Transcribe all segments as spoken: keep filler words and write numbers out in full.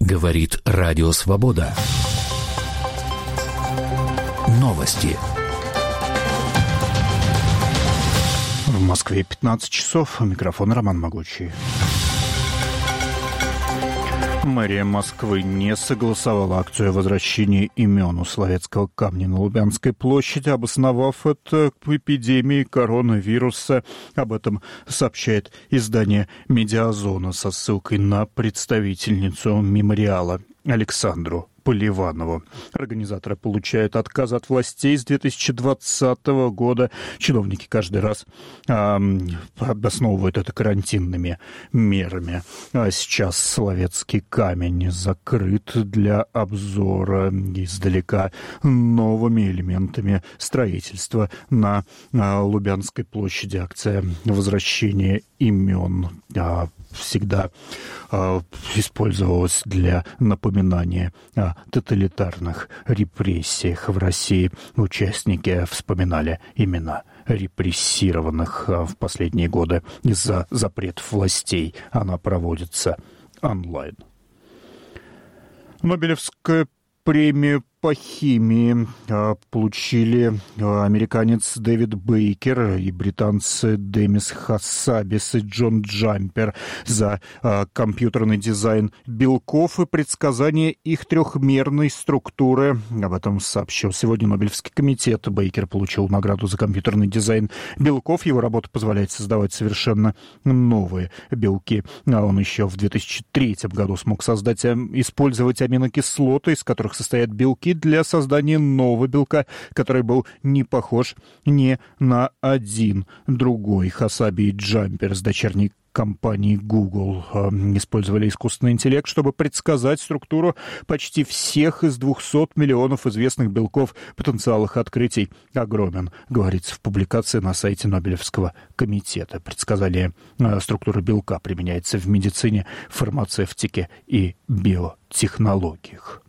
Говорит Радио Свобода. Новости. В Москве пятнадцать часов. Микрофон Роман Могучий. Мэрия Москвы не согласовала акцию возвращения имен у Соловецкого камня на Лубянской площади, обосновав это эпидемией коронавируса. Об этом сообщает издание «Медиазона» со ссылкой на представительницу мемориала Александру Поливанову. Организаторы получают отказ от властей с две тысячи двадцатого года. Чиновники каждый раз э, обосновывают это карантинными мерами. А сейчас Соловецкий камень закрыт для обзора издалека новыми элементами строительства на э, Лубянской площади. Акция возвращения имен э, всегда э, использовалась для напоминания о тоталитарных репрессиях в России. Участники вспоминали имена репрессированных в последние годы. Из-за запретов властей она проводится онлайн. Нобелевская премия по химии получили американец Дэвид Бейкер и британцы Демис Хассабис и Джон Джампер за компьютерный дизайн белков и предсказание их трехмерной структуры. Об этом сообщил сегодня Нобелевский комитет. Бейкер получил награду за компьютерный дизайн белков. Его работа позволяет создавать совершенно новые белки. А он еще в две тысячи третьем году смог создать, использовать аминокислоты, из которых состоят белки, для создания нового белка, который был не похож ни на один другой. Хассаби и Джампер с дочерней компании Google э, использовали искусственный интеллект, чтобы предсказать структуру почти всех из двухсот миллионов известных белков. Потенциал их открытий огромен, говорится в публикации на сайте Нобелевского комитета. Предсказание э, структуры белка применяется в медицине, фармацевтике и биотехнологиях.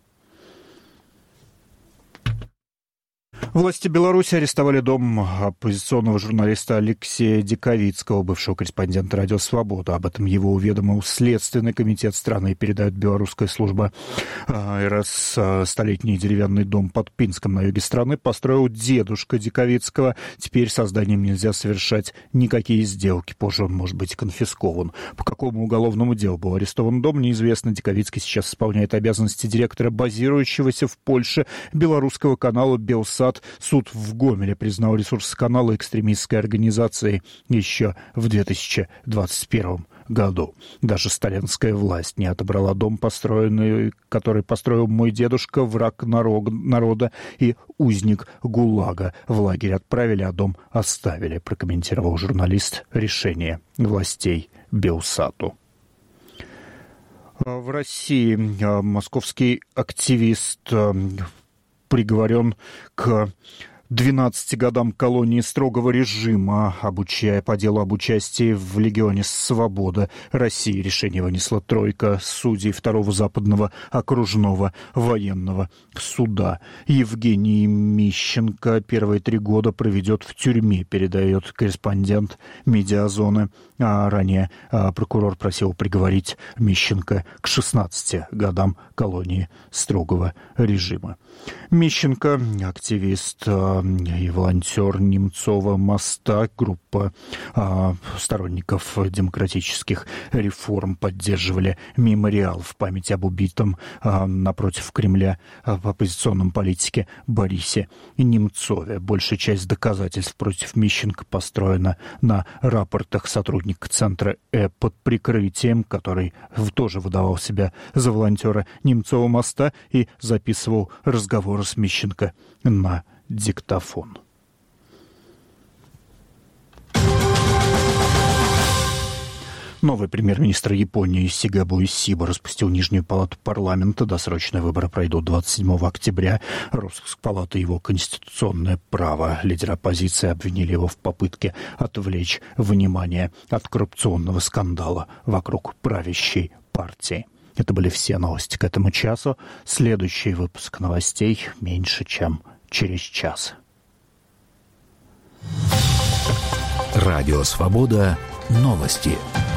Власти Беларуси арестовали дом оппозиционного журналиста Алексея Диковицкого, бывшего корреспондента «Радио Свобода». Об этом его уведомил Следственный комитет страны, передает белорусская служба эр эс. Столетний деревянный дом под Пинском на юге страны построил дедушка Диковицкого. Теперь со зданием нельзя совершать никакие сделки. Позже он может быть конфискован. По какому уголовному делу был арестован дом, неизвестно. Диковицкий сейчас исполняет обязанности директора базирующегося в Польше белорусского канала «Белсат». Суд в Гомеле признал ресурсы канала экстремистской организацией еще в две тысячи двадцать первом году. Даже сталинская власть не отобрала дом, построенный, который построил мой дедушка, враг народа и узник ГУЛАГа. В лагерь отправили, а дом оставили, прокомментировал журналист решение властей Белсату. В России московский активист приговорен к двенадцати годам колонии строгого режима, обучая по делу об участии в Легионе Свобода России. Решение вынесла тройка судей второго западного окружного военного суда. Евгений Мищенко первые три года проведет в тюрьме, передает корреспондент «Медиазоны». А ранее а, прокурор просил приговорить Мищенко к шестнадцати годам колонии строгого режима. Мищенко, активист а, и волонтер Немцова моста, группа а, сторонников демократических реформ поддерживали мемориал в память об убитом а, напротив Кремля а, оппозиционном политике Борисе Немцове. Большая часть доказательств против Мищенко построена на рапортах сотрудников центра Э под прикрытием, который тоже выдавал себя за волонтера Немцова моста и записывал разговоры с Мищенко на диктофон. Новый премьер-министр Японии Сигабу Исиба распустил Нижнюю палату парламента. Досрочные выборы пройдут двадцать седьмого октября. Распуск палаты — его конституционное право. Лидеры оппозиции обвинили его в попытке отвлечь внимание от коррупционного скандала вокруг правящей партии. Это были все новости к этому часу. Следующий выпуск новостей меньше чем через час. Радио Свобода. Новости.